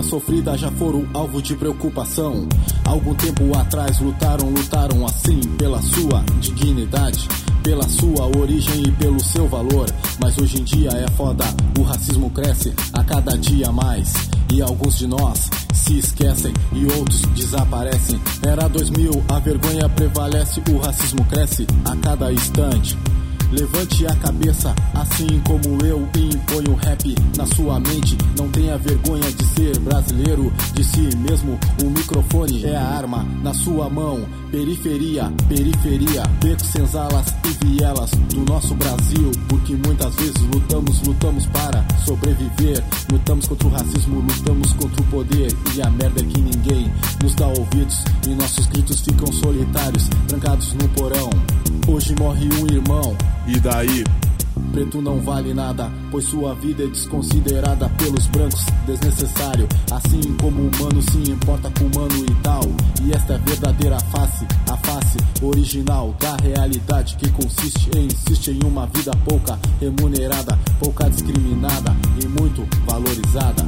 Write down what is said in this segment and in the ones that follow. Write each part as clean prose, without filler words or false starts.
sofrida já foram alvo de preocupação. Algum tempo atrás lutaram assim pela sua dignidade, pela sua origem e pelo seu valor. Mas hoje em dia é foda, o racismo cresce a cada dia mais. E alguns de nós se esquecem e outros desaparecem. Era 2000, a vergonha prevalece, o racismo cresce a cada instante. Levante a cabeça, assim como eu, e impõe o rap na sua mente. Não tenha vergonha de ser brasileiro, de si mesmo. O microfone é a arma na sua mão. Periferia, periferia, becos, senzalas e vielas do nosso Brasil. Porque muitas vezes lutamos para sobreviver. Lutamos contra o racismo, lutamos contra o poder. E a merda é que ninguém nos dá ouvidos, e nossos gritos ficam solitários, trancados no porão. Hoje morre um irmão, e daí? Preto não vale nada, pois sua vida é desconsiderada pelos brancos, desnecessário. Assim como o humano se importa com o humano e tal. E esta é a verdadeira face, a face original da realidade, que insiste em uma vida pouca remunerada, pouca discriminada e muito valorizada.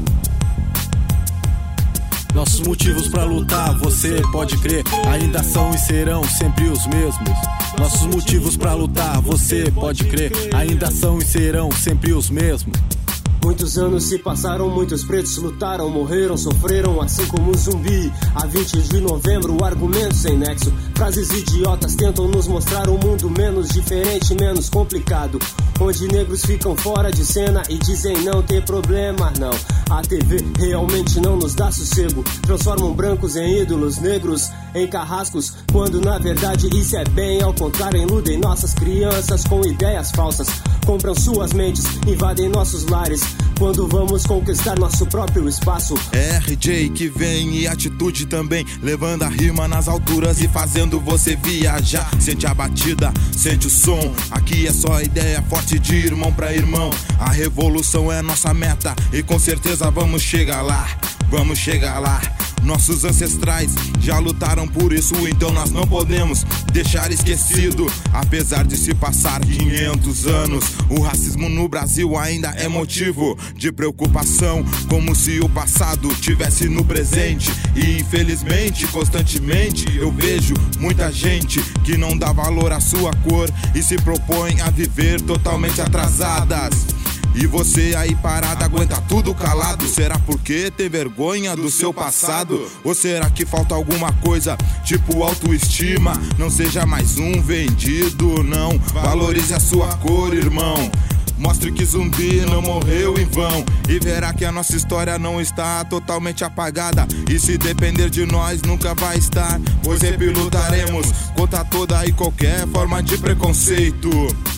Nossos motivos pra lutar, você pode crer, ainda são e serão sempre os mesmos. Nossos motivos pra lutar, você pode crer, ainda são e serão sempre os mesmos. Muitos anos se passaram, muitos pretos lutaram, morreram, sofreram, assim como zumbi. A 20 de novembro, argumentos sem nexo, frases idiotas tentam nos mostrar um mundo menos diferente, menos complicado, onde negros ficam fora de cena e dizem não ter problema, não. A TV realmente não nos dá sossego, transformam brancos em ídolos, negros em carrascos, quando na verdade isso é bem ao contrário. Iludem nossas crianças com ideias falsas, compram suas mentes, invadem nossos lares, quando vamos conquistar nosso próprio espaço. É RJ que vem e atitude também, levando a rima nas alturas e fazendo você viajar. Sente a batida, sente o som, aqui é só ideia forte de irmão pra irmão. A revolução é nossa meta e com certeza vamos chegar lá, vamos chegar lá. Nossos ancestrais já lutaram por isso, então nós não podemos deixar esquecido. Apesar de se passar 500 anos, o racismo no Brasil ainda é motivo de preocupação, como se o passado tivesse no presente. E infelizmente, constantemente, eu vejo muita gente que não dá valor à sua cor e se propõe a viver totalmente atrasadas. E você aí parado aguenta tudo calado. Será porque tem vergonha do seu passado? Ou será que falta alguma coisa, tipo autoestima? Não seja mais um vendido, não. Valorize a sua cor, irmão. Mostre que zumbi não morreu em vão, e verá que a nossa história não está totalmente apagada. E se depender de nós nunca vai estar, pois sempre lutaremos contra toda e qualquer forma de preconceito.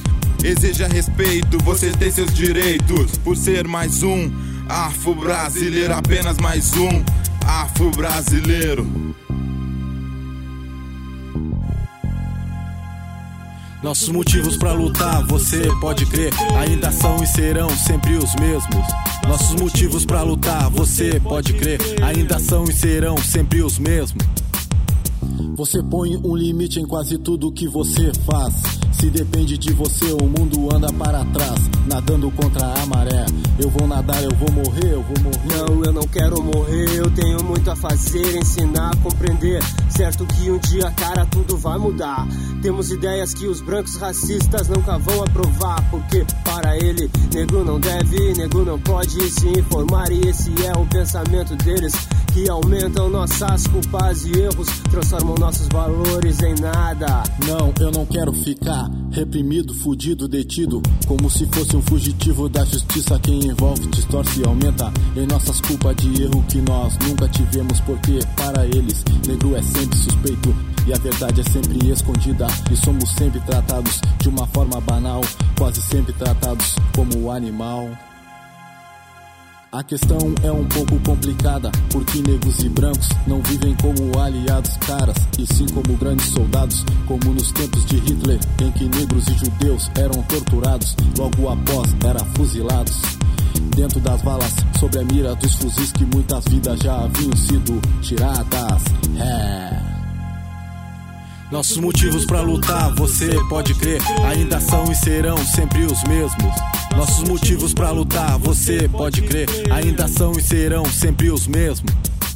Exija respeito, você tem seus direitos, por ser mais um afro-brasileiro, apenas mais um afro-brasileiro. Nossos motivos pra lutar, você pode crer, ainda são e serão sempre os mesmos. Nossos motivos pra lutar, você pode crer, ainda são e serão sempre os mesmos. Você põe um limite em quase tudo que você faz. Se depende de você, o mundo anda para trás, nadando contra a maré. Eu vou nadar, eu vou morrer, eu vou morrer. Não, eu não quero morrer, eu tenho muito a fazer, ensinar, compreender. Certo que um dia, cara, tudo vai mudar. Temos ideias que os brancos racistas nunca vão aprovar, porque para ele, negro não deve, negro não pode se informar. E esse é o pensamento deles, que aumentam nossas culpas e erros, transformam nossos valores em nada. Não, eu não quero ficar reprimido, fudido, detido, como se fosse um fugitivo da justiça. Quem envolve, distorce e aumenta em nossas culpas de erro que nós nunca tivemos, porque para eles, negro é sempre suspeito e a verdade é sempre escondida. E somos sempre tratados de uma forma banal, quase sempre tratados como animal. A questão é um pouco complicada, porque negros e brancos não vivem como aliados caras, e sim como grandes soldados, como nos tempos de Hitler, em que negros e judeus eram torturados, logo após eram fuzilados. Dentro das balas, sob a mira dos fuzis, que muitas vidas já haviam sido tiradas. Nossos motivos pra lutar, você pode crer, ainda são e serão sempre os mesmos. Nossos motivos pra lutar, você pode crer, ainda são e serão sempre os mesmos.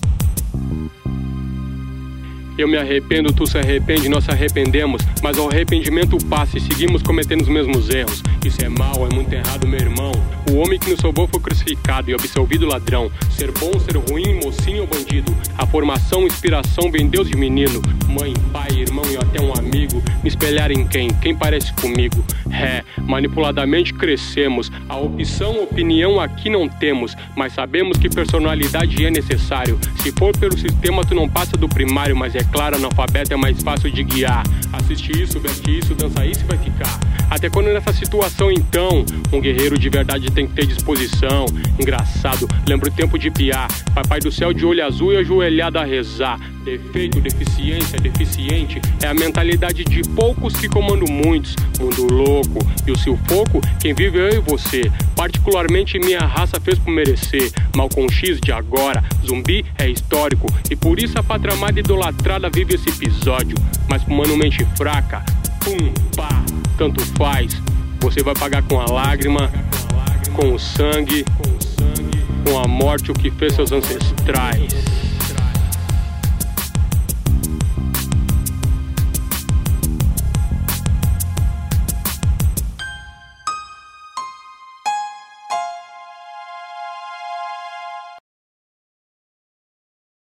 Eu me arrependo, tu se arrepende, nós se arrependemos, mas o arrependimento passa e seguimos cometendo os mesmos erros. Isso é mal, é muito errado, meu irmão. O homem que nos salvou foi crucificado e absolvido ladrão. Ser bom, ser ruim, mocinho ou bandido. A formação, inspiração vem Deus de menino. Mãe, pai, irmão e até um amigo. Me espelhar em quem? Quem parece comigo? Manipuladamente crescemos. A opinião aqui não temos, mas sabemos que personalidade é necessário. Se for pelo sistema tu não passa do primário, mas é claro, analfabeto é mais fácil de guiar. Assiste isso, veste isso, dança isso e vai ficar. Até quando nessa situação então, um guerreiro de verdade tem que ter disposição. Engraçado, lembra o tempo de piar. Papai do céu de olho azul e ajoelhado a rezar. Defeito, deficiência, deficiente é a mentalidade de poucos que comandam muitos. Mundo louco e o sufoco, quem vive é eu e você. Particularmente minha raça fez por merecer. Malcolm X de agora, zumbi é histórico e por isso a pátria amada idolatrada vive esse episódio. Mas com mano mente fraca, pum, pá, tanto faz. Você vai pagar com a lágrima, com o sangue, com a morte o que fez seus ancestrais.